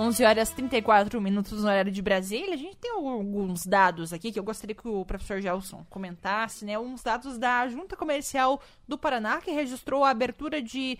11 horas e 34 minutos no horário de Brasília. A gente tem alguns dados aqui que eu gostaria que o professor Gelson comentasse, né? Uns dados da Junta Comercial do Paraná, que registrou a abertura de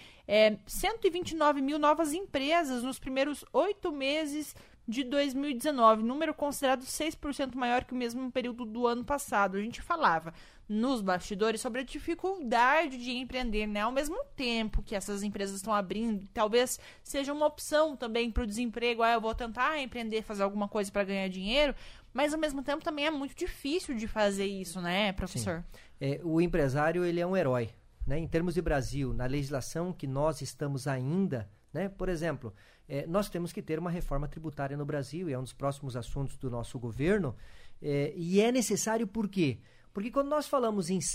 129 mil novas empresas nos primeiros 8 meses de 2019, número considerado 6% maior que o mesmo período do ano passado. A gente falava nos bastidores sobre a dificuldade de empreender, né? Ao mesmo tempo que essas empresas estão abrindo, talvez seja uma opção também para o desemprego. Eu vou tentar empreender, fazer alguma coisa para ganhar dinheiro, mas ao mesmo tempo também é muito difícil de fazer isso, né, professor? O empresário, ele é um herói, né? Em termos de Brasil, na legislação que nós estamos ainda, né? Por exemplo, nós temos que ter uma reforma tributária no Brasil, e é um dos próximos assuntos do nosso governo, e é necessário por quê? Porque quando nós falamos em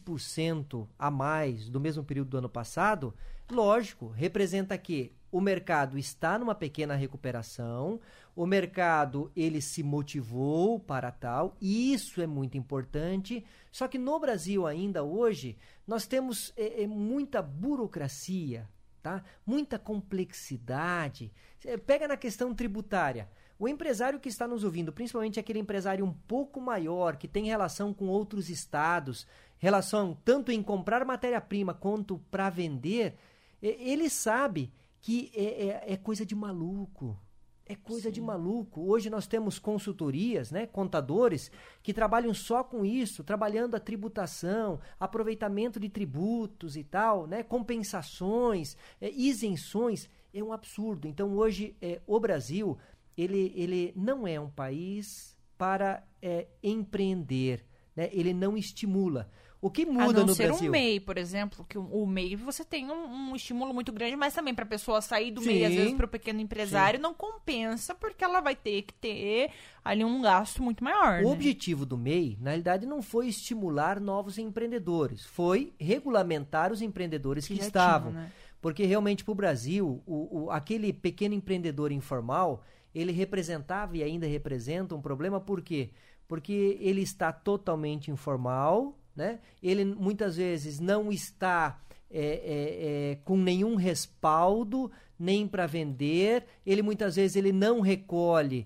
6% a mais do mesmo período do ano passado, lógico, representa que o mercado está numa pequena recuperação, o mercado ele se motivou para tal, e isso é muito importante, só que no Brasil ainda hoje nós temos muita burocracia, tá? Muita complexidade. Pega na questão tributária. O empresário que está nos ouvindo, principalmente aquele empresário um pouco maior, que tem relação com outros estados, relação tanto em comprar matéria-prima quanto para vender, ele sabe que é coisa de maluco. É coisa Sim. de maluco. Hoje nós temos consultorias, né, contadores, que trabalham só com isso, trabalhando a tributação, aproveitamento de tributos e tal, né, compensações, isenções. É um absurdo. Então hoje o Brasil ele não é um país para empreender, né? Ele não estimula. O que muda no Brasil? A não ser o MEI, por exemplo, que o MEI você tem um estímulo muito grande, mas também para a pessoa sair do MEI, às vezes para o pequeno empresário, Sim. não compensa, porque ela vai ter que ter ali um gasto muito maior. O objetivo do MEI, na realidade, não foi estimular novos empreendedores, foi regulamentar os empreendedores que estavam. Né? Porque realmente para o Brasil, aquele pequeno empreendedor informal, ele representava e ainda representa um problema, por quê? Porque ele está totalmente informal, né? Ele muitas vezes não está com nenhum respaldo, nem para vender, ele muitas vezes ele não recolhe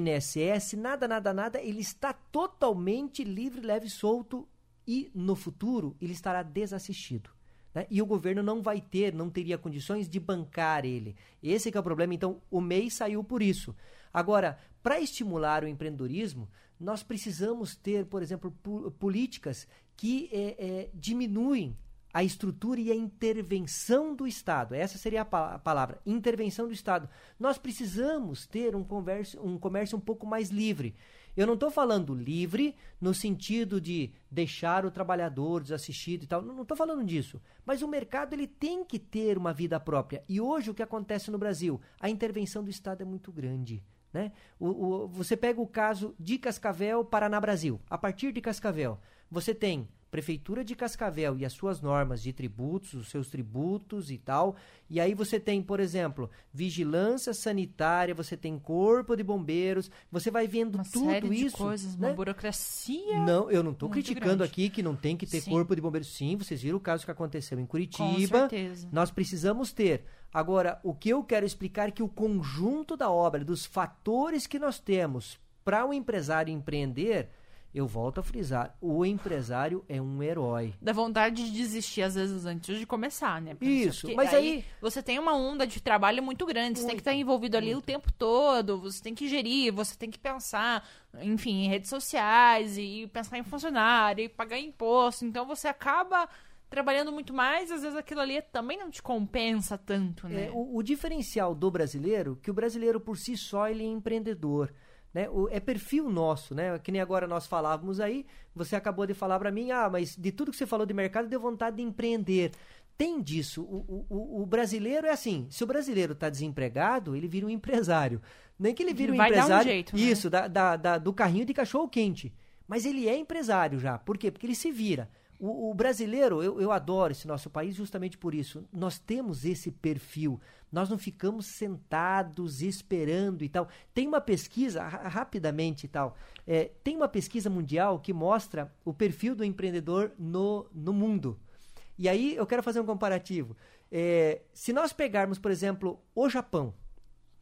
INSS, nada, ele está totalmente livre, leve e solto, e no futuro ele estará desassistido. Né? E o governo não teria condições de bancar ele. Esse que é o problema. Então, o MEI saiu por isso. Agora, para estimular o empreendedorismo, nós precisamos ter, por exemplo, políticas que diminuem a estrutura e a intervenção do Estado. Essa seria a palavra, intervenção do Estado. Nós precisamos ter um comércio um pouco mais livre. Eu não estou falando livre no sentido de deixar o trabalhador desassistido e tal. Não estou falando disso. Mas o mercado ele tem que ter uma vida própria. E hoje o que acontece no Brasil? A intervenção do Estado é muito grande. Né? Você pega o caso de Cascavel, Paraná, Brasil. A partir de Cascavel, você tem Prefeitura de Cascavel e as suas normas de tributos, os seus tributos e tal. E aí você tem, por exemplo, vigilância sanitária, você tem corpo de bombeiros, você vai vendo uma tudo série isso. De coisas, né? Uma burocracia. Não, eu não estou criticando grande. Aqui que não tem que ter Sim. corpo de bombeiros. Sim, vocês viram o caso que aconteceu em Curitiba. Com certeza. Nós precisamos ter. Agora, o que eu quero explicar é que o conjunto da obra, dos fatores que nós temos para o empresário empreender, eu volto a frisar, o empresário é um herói. Dá vontade de desistir, às vezes, antes de começar, né? Isso, porque mas aí você tem uma onda de trabalho muito grande, você tem que estar envolvido ali o tempo todo, você tem que gerir, você tem que pensar, enfim, em redes sociais, e pensar em funcionário, e pagar imposto, então você acaba trabalhando muito mais, às vezes aquilo ali também não te compensa tanto, né? O diferencial do brasileiro, que o brasileiro por si só ele é empreendedor. Né? É perfil nosso, né? Que nem agora nós falávamos aí, você acabou de falar para mim, mas de tudo que você falou de mercado, deu vontade de empreender. Tem disso, o brasileiro é assim, se o brasileiro está desempregado, ele vira um empresário. Nem que ele vira um empresário, dar um jeito, né? Isso, do carrinho de cachorro quente. Mas ele é empresário já, por quê? Porque ele se vira. O brasileiro, eu adoro esse nosso país justamente por isso. Nós temos esse perfil. Nós não ficamos sentados esperando e tal. Tem uma pesquisa, rapidamente e tal, tem uma pesquisa mundial que mostra o perfil do empreendedor no mundo. E aí eu quero fazer um comparativo. Se nós pegarmos, por exemplo, o Japão,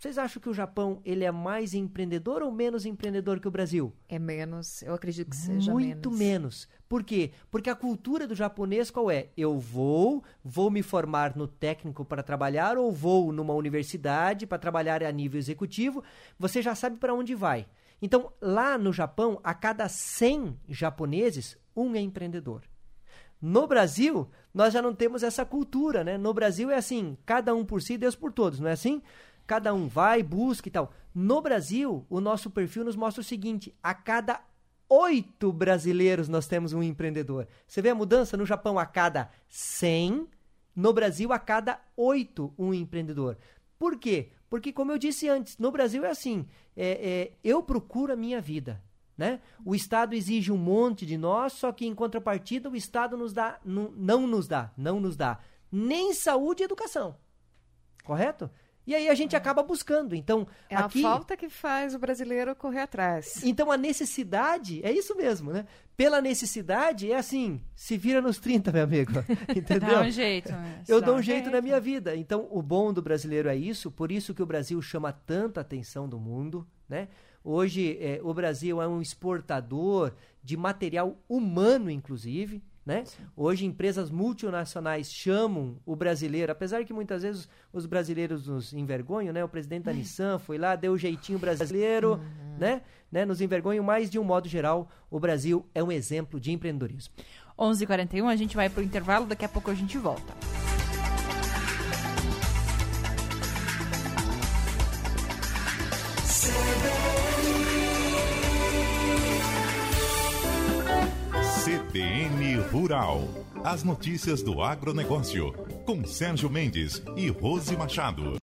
Vocês acham que o Japão ele é mais empreendedor ou menos empreendedor que o Brasil? É menos, eu acredito que seja muito menos. Por quê? Porque a cultura do japonês qual é? Eu vou me formar no técnico para trabalhar ou vou numa universidade para trabalhar a nível executivo, você já sabe para onde vai. Então, lá no Japão, a cada 100 japoneses, um é empreendedor. No Brasil, nós já não temos essa cultura, né? No Brasil é assim, cada um por si, Deus por todos, não é assim? Cada um vai, busca e tal. No Brasil, o nosso perfil nos mostra o seguinte, a cada 8 brasileiros nós temos um empreendedor. Você vê a mudança? No Japão, a cada 100, no Brasil, a cada 8 um empreendedor. Por quê? Porque, como eu disse antes, no Brasil é assim, eu procuro a minha vida. Né? O Estado exige um monte de nós, só que em contrapartida o Estado não nos dá nem saúde e educação. Correto? E aí a gente acaba buscando. Então, é aqui, a falta que faz o brasileiro correr atrás. Então a necessidade, é isso mesmo, né? Pela necessidade, é assim, se vira nos 30, meu amigo. Entendeu? Dá um jeito, né? Eu dou um jeito na minha vida. Então, o bom do brasileiro é isso, por isso que o Brasil chama tanta atenção do mundo, né? Hoje, o Brasil é um exportador de material humano, inclusive, né? Hoje, empresas multinacionais chamam o brasileiro, apesar que muitas vezes os brasileiros nos envergonham, né? O presidente da Nissan foi lá, deu o jeitinho brasileiro, né? Nos envergonham, mas de um modo geral, o Brasil é um exemplo de empreendedorismo. 11h41, a gente vai para o intervalo, daqui a pouco a gente volta. CBN Rural. As notícias do agronegócio, com Sérgio Mendes e Rose Machado.